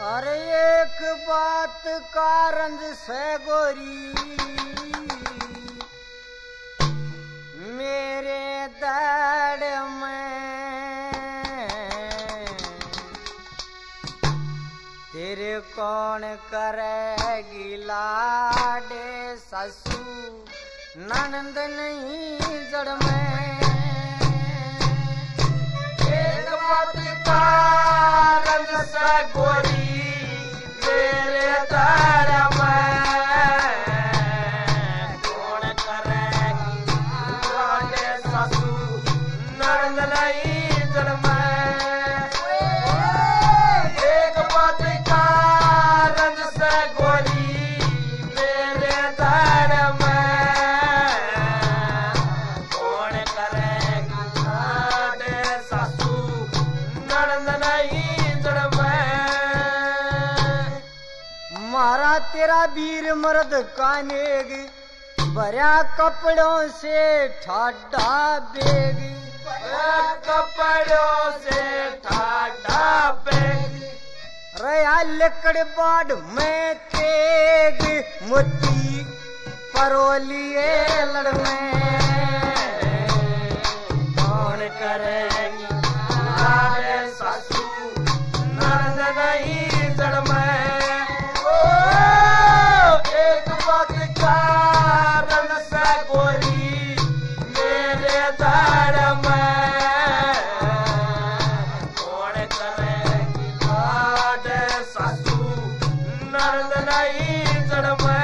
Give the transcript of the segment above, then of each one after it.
अरे एक बात कारण से गोरी मेरे दर्द में तेरे कौन करेगी लाडे ससुर ननद नहीं जड़ में। एक बात कारण से गोरी मेरे दर्द में कौन करेगी लाडे ससुर ननद नहीं जड़ में। एक बात कारण से गोरी मेरे दर्द में कौन करेगी लाडे ससुर ननद नहीं जड़ में। मारा तेरा वीर मर्द कानेगी भरा कपड़ों से ठाडा बेगी कपड़ों से ठाडा बेगी रया लकड़ बाड़ में तेग मोती परोलिए लड़ में। कौन करेगी लाडे ससुर ननद नहीं जड़ में। एक बात कारण से गोरी मेरे दर्द में कौन करेगी लाडे ससुर ननद नहीं जड़ में।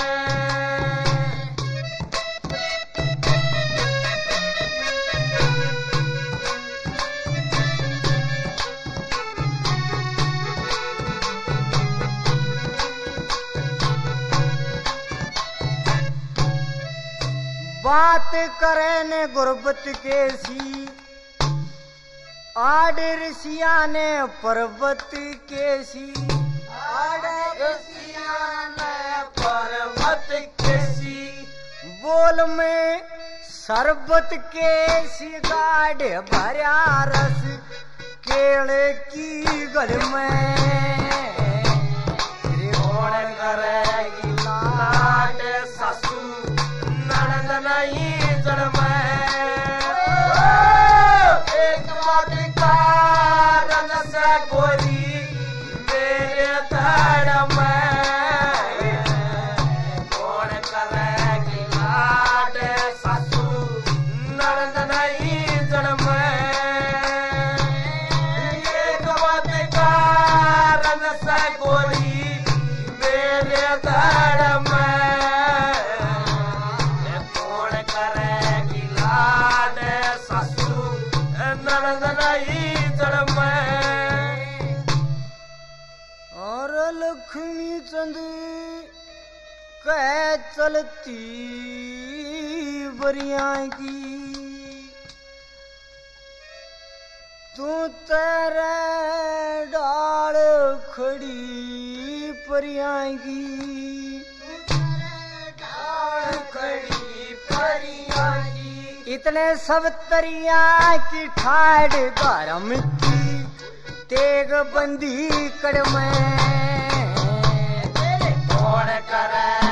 बात करे ने गुरबत के सी आड़ ऋषिया ने पर्वत के सी पर्वत के सी बोल में शरबत के सी गाढ़ भरा रस केले की गल में। कौन करेगी लाडे ससुर ननद नहीं जड़ में। एक बात कारण से गोरी मेरे दर्द में कौन करेगी लाडे ससुर ननद नहीं जड़ में। एक बात कारण से गोरी मेरे दर्द में कौन करेगी लाडे ससुर ननद नहीं जड़ में। और लक्ष्मी चंद कह चलती बरिया की तू तेरे डाल खड़ी परिया की खड़ी परिया की इतने सब तरिया की ठाड़ गरम की तेग बंदी कड़ में। कौन करे